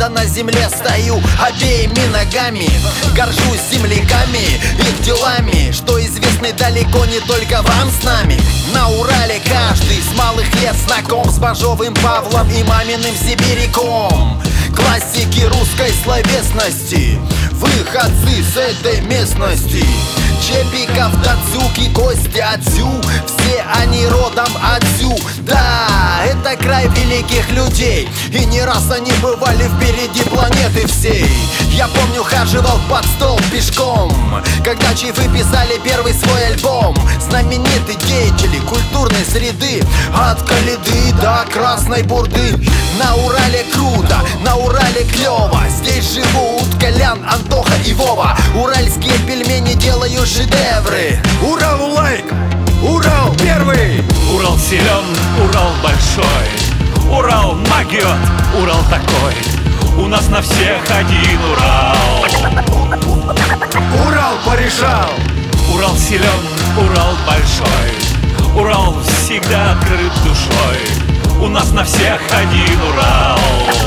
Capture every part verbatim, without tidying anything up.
года на земле стою обеими ногами. Горжусь земляками, их делами, что известны далеко не только вам с нами. На Урале каждый с малых лет знаком с Бажовым Павлом и маминым сибиряком. Классики русской словесности, выходцы с этой местности. Чепиков, Дацюк и Костя Дзю, все они родом отсюда. Да, это край великих людей, и не раз они бывали впереди планеты всей. Я помню, хаживал под стол пешком, когда чифы писали первый свой альбом. Знаменитые деятели культурной среды, от Калиды до Красной Бурды. На Урале круто, на Урале клево, здесь живут Колян, Антоха и Вова. Уральские пельмени делают шедевры. Урал лайк, Урал первый. Урал силен, Урал большой, Урал могет, Урал такой. У нас на всех один Урал. Урал порешал. Урал силен, Урал большой, Урал всегда открыт душой. У нас на всех один Урал.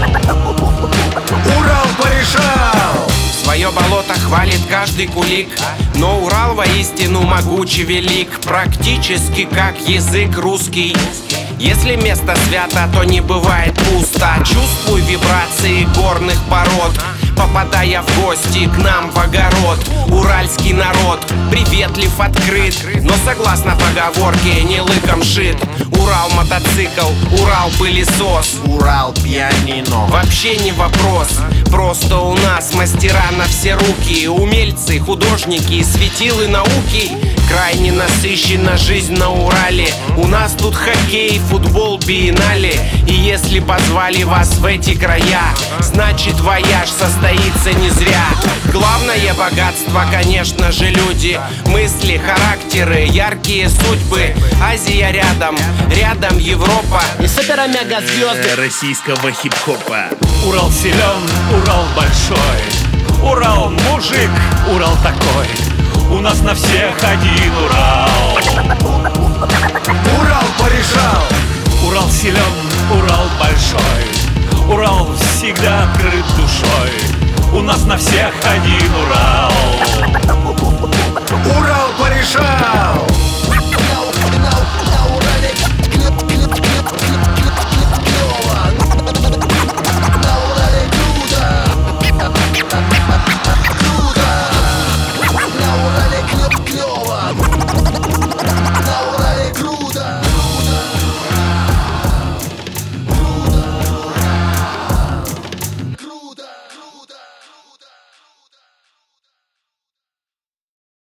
Урал порешал. Свое болото хвалит каждый кулик, но Урал воистину могучий велик, практически как язык русский. Если место свято, то не бывает пусто. Чувствуй вибрации горных пород, попадая в гости к нам в огород. Уральский народ приветлив, открыт, но согласно поговорке не лыком шит. Урал мотоцикл, Урал пылесос, Урал пианино. вообще не вопрос. Просто у нас мастера на все руки, умельцы, художники, светилы науки. Крайне насыщена жизнь на Урале. У нас тут хоккей, футбол, биеннале. И если позвали вас в эти края, значит вояж состоится не зря. Главное богатство, конечно же, люди, мысли, характеры, яркие судьбы. Азия рядом, рядом Европа и супер-мега-звезды российского хип-хопа. Урал силен, Урал большой, Урал мужик, Урал такой. У нас на всех один Урал. Урал порешал. Урал силен, Урал большой, Урал всегда открыт душой. У нас на всех один Урал.